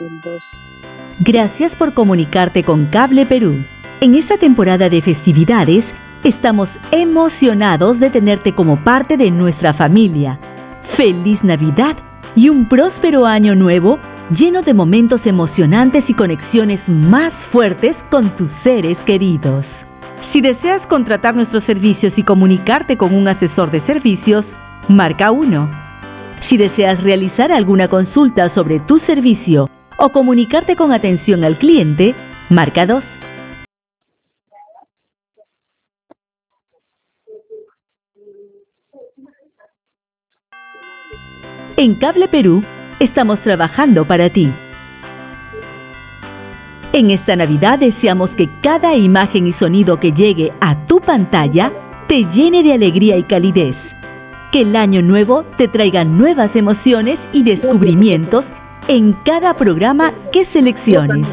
Gracias por comunicarte con Cable Perú. En esta temporada de festividades, estamos emocionados de tenerte como parte de nuestra familia. ¡Feliz Navidad y un próspero año nuevo lleno de momentos emocionantes y conexiones más fuertes con tus seres queridos! Si deseas contratar nuestros servicios y comunicarte con un asesor de servicios, marca 1. Si deseas realizar alguna consulta sobre tu servicio o comunicarte con atención al cliente, marca 2. En Cable Perú, estamos trabajando para ti. En esta Navidad deseamos que cada imagen y sonido que llegue a tu pantalla te llene de alegría y calidez. Que el año nuevo te traiga nuevas emociones y descubrimientos en cada programa que selecciones.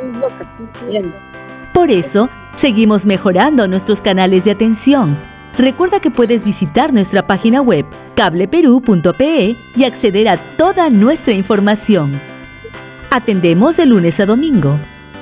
Por eso, seguimos mejorando nuestros canales de atención. Recuerda que puedes visitar nuestra página web cableperú.pe y acceder a toda nuestra información. Atendemos de lunes a domingo.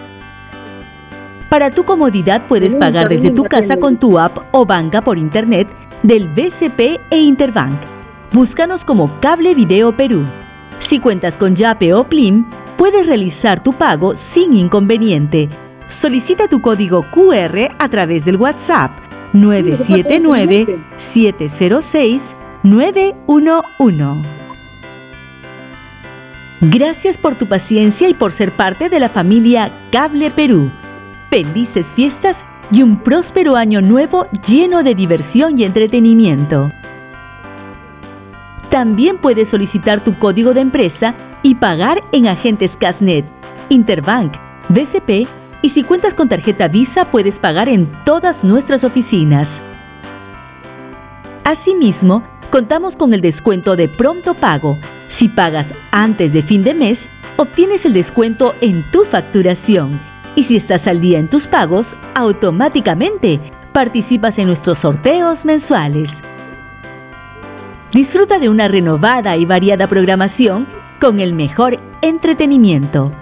Para tu comodidad puedes pagar desde tu casa con tu app o banca por internet del BCP e Interbank. Búscanos como Cable Video Perú. Si cuentas con Yape o Plim, puedes realizar tu pago sin inconveniente. Solicita tu código QR a través del WhatsApp 979-706-911. Gracias por tu paciencia y por ser parte de la familia Cable Perú. Felices fiestas y un próspero año nuevo lleno de diversión y entretenimiento. También puedes solicitar tu código de empresa y pagar en agentes Casnet, Interbank, BCP y si cuentas con tarjeta Visa puedes pagar en todas nuestras oficinas. Asimismo, contamos con el descuento de pronto pago. Si pagas antes de fin de mes, obtienes el descuento en tu facturación. Y si estás al día en tus pagos, automáticamente participas en nuestros sorteos mensuales. Disfruta de una renovada y variada programación con el mejor entretenimiento.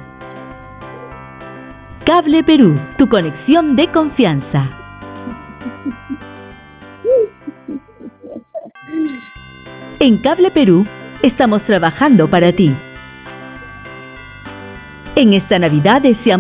Cable Perú, tu conexión de confianza. En Cable Perú, estamos trabajando para ti. En esta Navidad deseamos